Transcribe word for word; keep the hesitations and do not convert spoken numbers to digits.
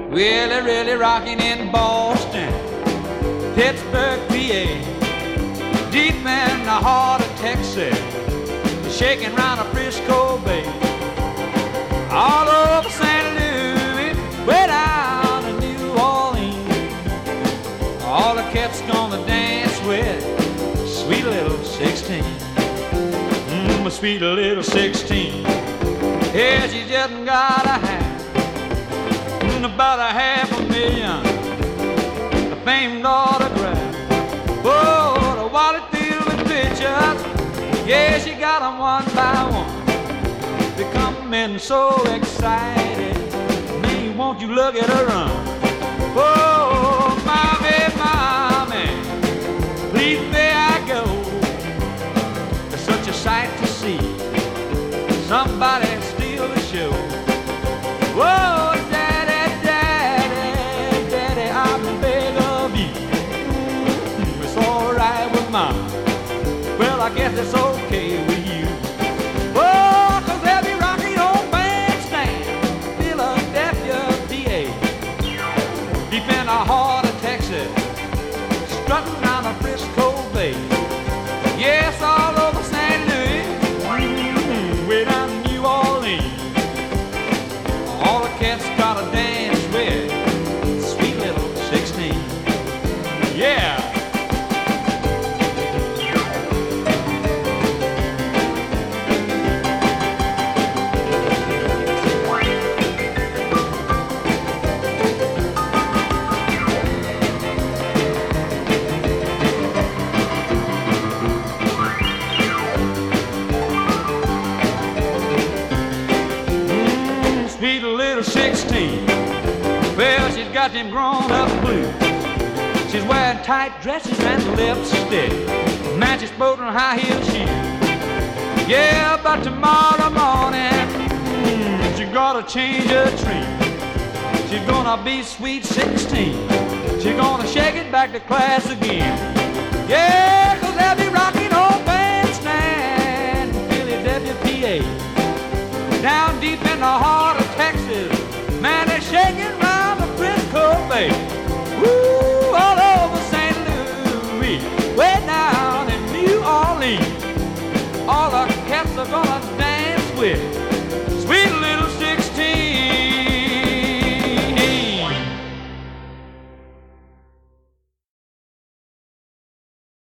Really, really rocking in Boston, Pittsburgh, P A, deep in the heart of Texas, shaking round the Frisco Bay, all over Saint Louis, way down to New Orleans. All the cats gonna dance with sweet little sixteen. Mmm, a sweet little sixteen. Yeah, she just got a hand, about a half a million, the famed autograph. Oh, the wallet filled with pictures. Yeah, she got them one by one, becoming so excited. Man, won't you look at her run? Oh, mommy, mommy, please may I go? It's such a sight to see, somebody steal the show. Whoa, well, I guess it's okay with you. Oh, 'cause they'll be rocking on Bandstand, Philadelphia, P A, deep in the heart of Texas, strutting down the Frisco Bay. Yes, all over Saint Louis, mm-hmm, way down to New Orleans. All the cats gotta dance with sweet little sixteen. Yeah. Sweet little sixteen. Well, she's got them grown-up blues. She's wearing tight dresses and lipstick, matching sporting high-heel shoes. Yeah, but tomorrow morning, mm, she's gonna change her tune. She's gonna be sweet sixteen. She's gonna shake it back to class again. Yeah, 'cause they'll be rocking on Bandstand, Philadelphia, P A, down deep in the heart of Texas. Man, they're shaking round the Frisco Bay. Woo, all over Saint Louis, way down in New Orleans. All the cats are gonna dance with